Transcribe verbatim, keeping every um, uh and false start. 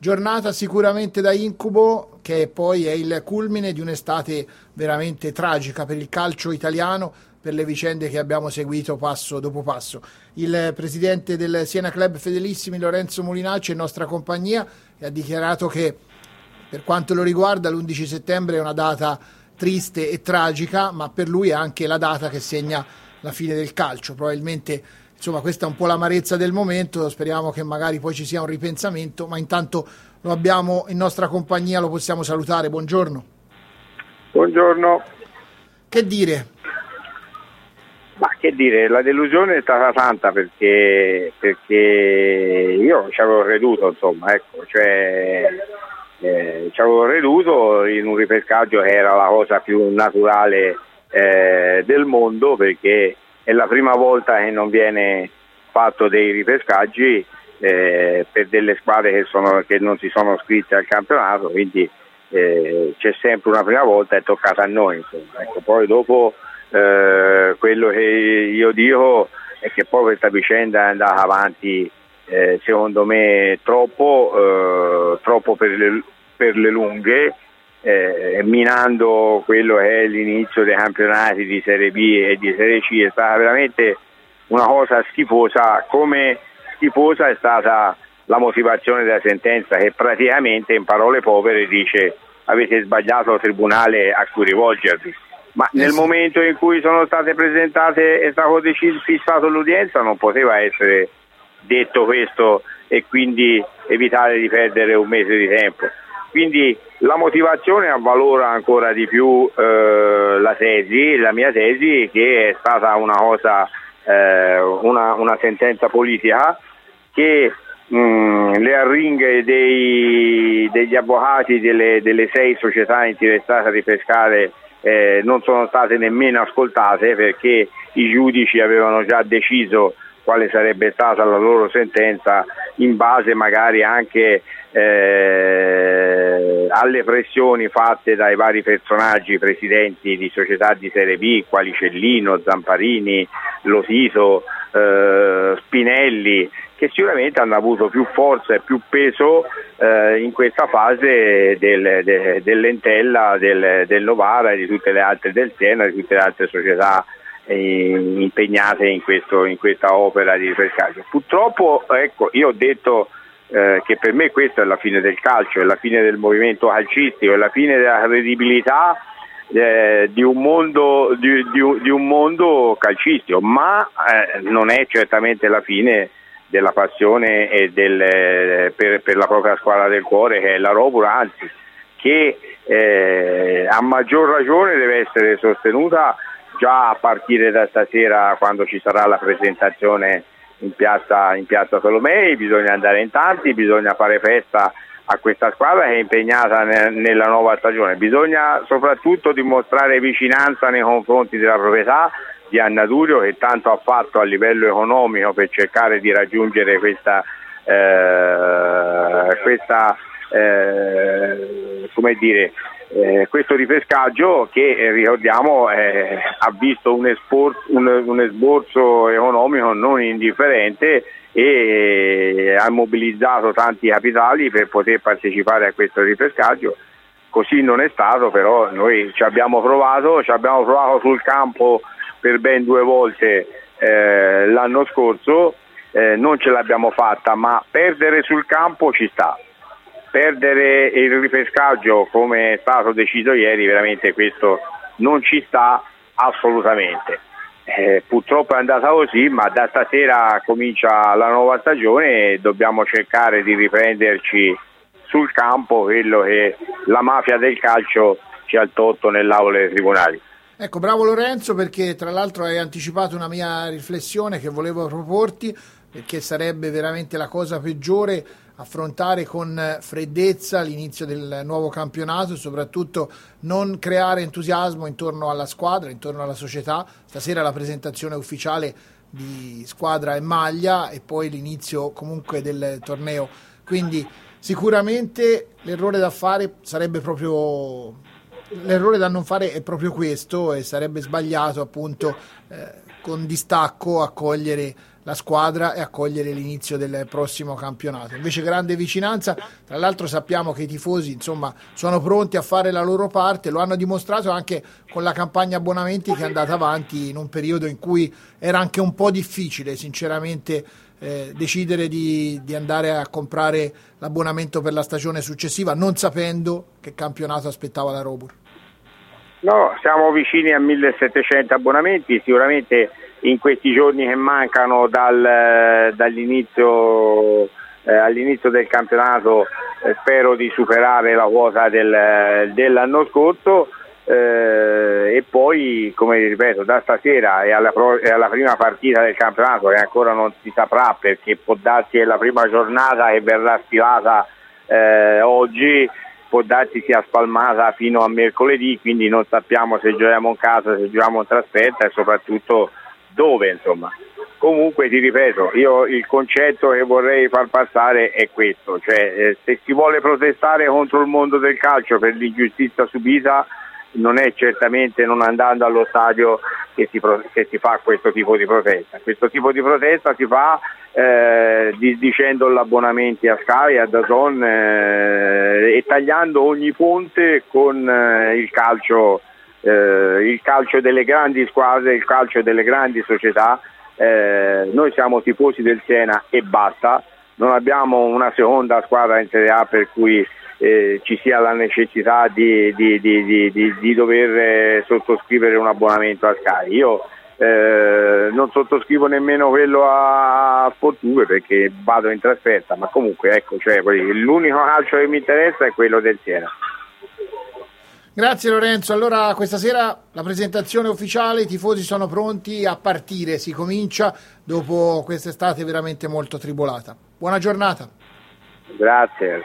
giornata sicuramente da incubo, che poi è il culmine di un'estate veramente tragica per il calcio italiano, per le vicende che abbiamo seguito passo dopo passo. Il presidente del Siena Club Fedelissimi, Lorenzo Mulinacci, è in nostra compagnia e ha dichiarato che per quanto lo riguarda l'undici settembre è una data triste e tragica, ma per lui è anche la data che segna la fine del calcio. Probabilmente, insomma, questa è un po' l'amarezza del momento, speriamo che magari poi ci sia un ripensamento, ma intanto lo abbiamo in nostra compagnia, lo possiamo salutare. Buongiorno. Buongiorno. Che dire? Ma che dire, la delusione è stata tanta perché, perché io ci avevo creduto, insomma, ecco, cioè eh, ci avevo creduto in un ripescaggio che era la cosa più naturale eh, del mondo, perché è la prima volta che non viene fatto dei ripescaggi eh, per delle squadre che, sono, che non si sono iscritte al campionato, quindi eh, c'è sempre una prima volta, è toccata a noi, insomma, ecco, poi dopo Eh, quello che io dico è che poi questa vicenda è andata avanti eh, secondo me troppo eh, troppo per le, per le lunghe, eh, minando quello che è l'inizio dei campionati di Serie B e di Serie C. È stata veramente una cosa schifosa, come schifosa è stata la motivazione della sentenza, che praticamente in parole povere dice: avete sbagliato tribunale a cui rivolgervi. Ma nel momento in cui sono state presentate e è stato deciso, fissato l'udienza, non poteva essere detto questo e quindi evitare di perdere un mese di tempo. Quindi la motivazione avvalora ancora di più eh, la tesi, la mia tesi, che è stata una cosa, eh, una, una sentenza politica che mh, le arringhe dei, degli avvocati delle, delle sei società interessate a ripescare Eh, non sono state nemmeno ascoltate, perché i giudici avevano già deciso quale sarebbe stata la loro sentenza in base magari anche eh, alle pressioni fatte dai vari personaggi presidenti di società di Serie B, quali Cellino, Zamparini, Lotito, eh, Spinelli, che sicuramente hanno avuto più forza e più peso eh, in questa fase del, de, dell'Entella, del, del Novara e di tutte le altre del Siena, di tutte le altre società eh, impegnate in, questo, in questa opera di ripescaggio. Purtroppo, ecco, io ho detto eh, che per me questa è la fine del calcio, è la fine del movimento calcistico, è la fine della credibilità eh, di, un mondo, di, di, di un mondo calcistico, ma eh, non è certamente la fine della passione e del, per, per la propria squadra del cuore, che è la Rovura, anzi, che eh, a maggior ragione deve essere sostenuta già a partire da stasera, quando ci sarà la presentazione in piazza, in piazza Tolomei. Bisogna andare in tanti, bisogna fare festa a questa squadra che è impegnata ne, nella nuova stagione. Bisogna soprattutto dimostrare vicinanza nei confronti della proprietà di Anna Durio, che tanto ha fatto a livello economico per cercare di raggiungere questa, eh, questa eh, come dire, eh, questo ripescaggio che eh, ricordiamo eh, ha visto un, espor- un, un esborso economico non indifferente e eh, ha mobilizzato tanti capitali per poter partecipare a questo ripescaggio. Così non è stato, però noi ci abbiamo provato, ci abbiamo provato sul campo per ben due volte eh, l'anno scorso, eh, non ce l'abbiamo fatta, ma perdere sul campo ci sta. Perdere il ripescaggio come è stato deciso ieri, veramente questo non ci sta assolutamente. Eh, purtroppo è andata così, ma da stasera comincia la nuova stagione e dobbiamo cercare di riprenderci sul campo quello che la mafia del calcio ci ha tolto nell'aula dei tribunali. Ecco, bravo Lorenzo, perché tra l'altro hai anticipato una mia riflessione che volevo proporti, perché sarebbe veramente la cosa peggiore affrontare con freddezza l'inizio del nuovo campionato e soprattutto non creare entusiasmo intorno alla squadra, intorno alla società. Stasera la presentazione ufficiale di squadra e maglia e poi l'inizio comunque del torneo, quindi sicuramente l'errore da fare sarebbe proprio l'errore da non fare è proprio questo, e sarebbe sbagliato appunto eh, con distacco accogliere la squadra e accogliere l'inizio del prossimo campionato. Invece grande vicinanza, tra l'altro sappiamo che i tifosi insomma sono pronti a fare la loro parte, lo hanno dimostrato anche con la campagna abbonamenti che è andata avanti in un periodo in cui era anche un po' difficile sinceramente eh, decidere di, di andare a comprare l'abbonamento per la stagione successiva non sapendo che campionato aspettava la Robur. No, siamo vicini a millesettecento abbonamenti, sicuramente in questi giorni che mancano dal, dall'inizio eh, all'inizio del campionato eh, spero di superare la quota del, dell'anno scorso eh, e poi, come ripeto, da stasera e alla, pro, e alla prima partita del campionato, che ancora non si saprà perché può darsi che la prima giornata che verrà stilata eh, oggi può darsi sia spalmata fino a mercoledì, quindi non sappiamo se giochiamo in casa, se giochiamo in trasferta e soprattutto dove, insomma. Comunque ti ripeto, io il concetto che vorrei far passare è questo, cioè eh, se si vuole protestare contro il mondo del calcio per l'ingiustizia subita non è certamente non andando allo stadio che si, che si fa questo tipo di protesta. Questo tipo di protesta si fa eh, disdicendo gli abbonamenti a Sky, a D A Z N eh, e tagliando ogni ponte con eh, il calcio eh, il calcio delle grandi squadre, il calcio delle grandi società. Eh, noi siamo tifosi del Siena e basta, non abbiamo una seconda squadra in Serie A per cui Eh, ci sia la necessità di, di, di, di, di, di dover eh, sottoscrivere un abbonamento a Sky. Io eh, non sottoscrivo nemmeno quello a Fortune perché vado in trasferta, ma comunque ecco, cioè, l'unico calcio che mi interessa è quello del Siena. Grazie Lorenzo, allora questa sera la presentazione ufficiale, i tifosi sono pronti a partire, si comincia dopo quest'estate veramente molto tribolata. Buona giornata. Grazie.